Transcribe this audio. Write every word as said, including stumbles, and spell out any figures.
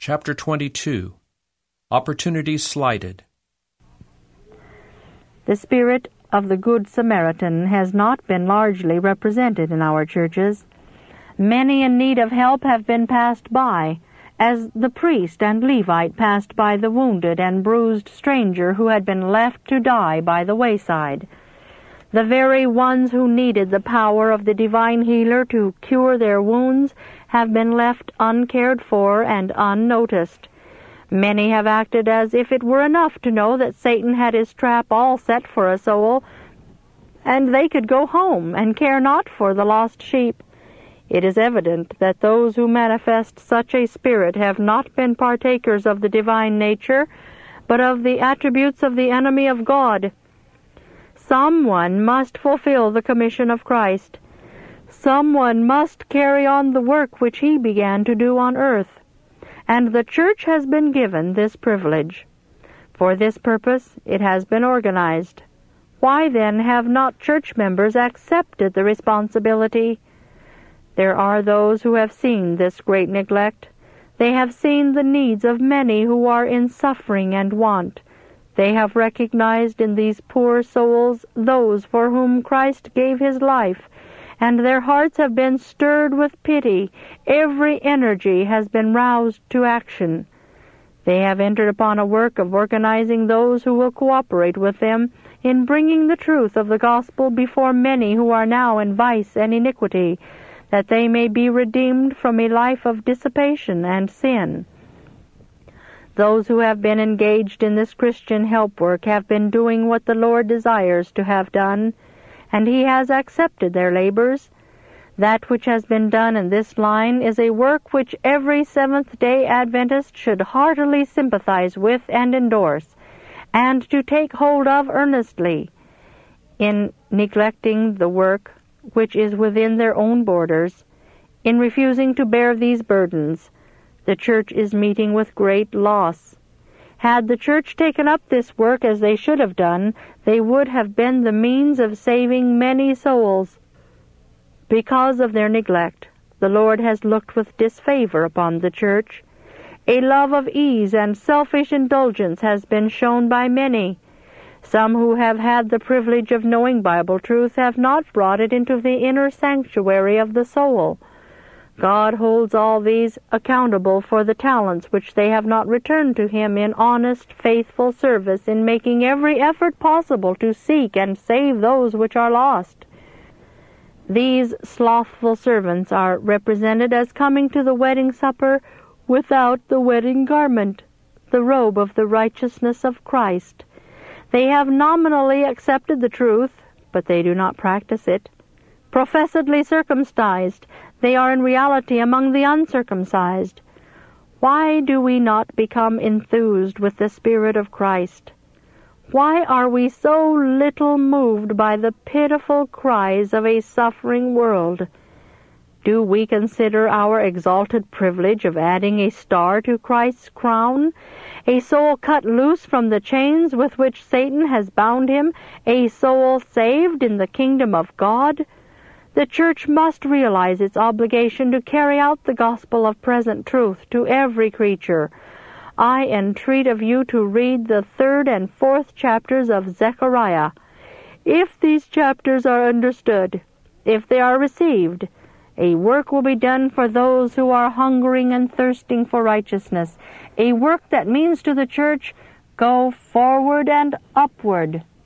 Chapter twenty-two. Opportunities Slighted. The spirit of the Good Samaritan has not been largely represented in our churches. Many in need of help have been passed by, as the priest and Levite passed by the wounded and bruised stranger who had been left to die by the wayside. The very ones who needed the power of the divine healer to cure their wounds have been left uncared for and unnoticed. Many have acted as if it were enough to know that Satan had his trap all set for a soul, and they could go home and care not for the lost sheep. It is evident that those who manifest such a spirit have not been partakers of the divine nature, but of the attributes of the enemy of God. Someone must fulfill the commission of Christ. Someone must carry on the work which he began to do on earth, and the church has been given this privilege. For this purpose it has been organized. Why then have not church members accepted the responsibility? There are those who have seen this great neglect. They have seen the needs of many who are in suffering and want. They have recognized in these poor souls those for whom Christ gave his life, and their hearts have been stirred with pity. Every energy has been roused to action. They have entered upon a work of organizing those who will cooperate with them in bringing the truth of the gospel before many who are now in vice and iniquity, that they may be redeemed from a life of dissipation and sin. Those who have been engaged in this Christian help work have been doing what the Lord desires to have done, and he has accepted their labors. That which has been done in this line is a work which every Seventh-day Adventist should heartily sympathize with and endorse, and to take hold of earnestly. In neglecting the work which is within their own borders, in refusing to bear these burdens, the church is meeting with great loss. Had the church taken up this work as they should have done, they would have been the means of saving many souls. Because of their neglect, the Lord has looked with disfavor upon the church. A love of ease and selfish indulgence has been shown by many. Some who have had the privilege of knowing Bible truth have not brought it into the inner sanctuary of the soul. God holds all these accountable for the talents which they have not returned to him in honest, faithful service, in making every effort possible to seek and save those which are lost. These slothful servants are represented as coming to the wedding supper without the wedding garment, the robe of the righteousness of Christ. They have nominally accepted the truth, but they do not practice it. Professedly circumcised, they are in reality among the uncircumcised. Why do we not become enthused with the Spirit of Christ? Why are we so little moved by the pitiful cries of a suffering world? Do we consider our exalted privilege of adding a star to Christ's crown, a soul cut loose from the chains with which Satan has bound him, a soul saved in the kingdom of God? The church must realize its obligation to carry out the gospel of present truth to every creature. I entreat of you to read the third and fourth chapters of Zechariah. If these chapters are understood, if they are received, a work will be done for those who are hungering and thirsting for righteousness, a work that means to the church, go forward and upward.